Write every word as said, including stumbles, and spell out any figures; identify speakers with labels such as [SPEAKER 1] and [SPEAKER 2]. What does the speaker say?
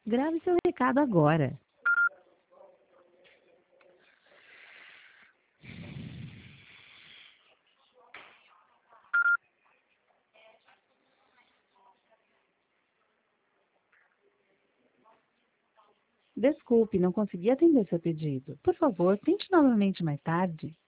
[SPEAKER 1] Grave seu recado agora. Desculpe, não consegui atender seu pedido. Por favor, tente novamente mais tarde.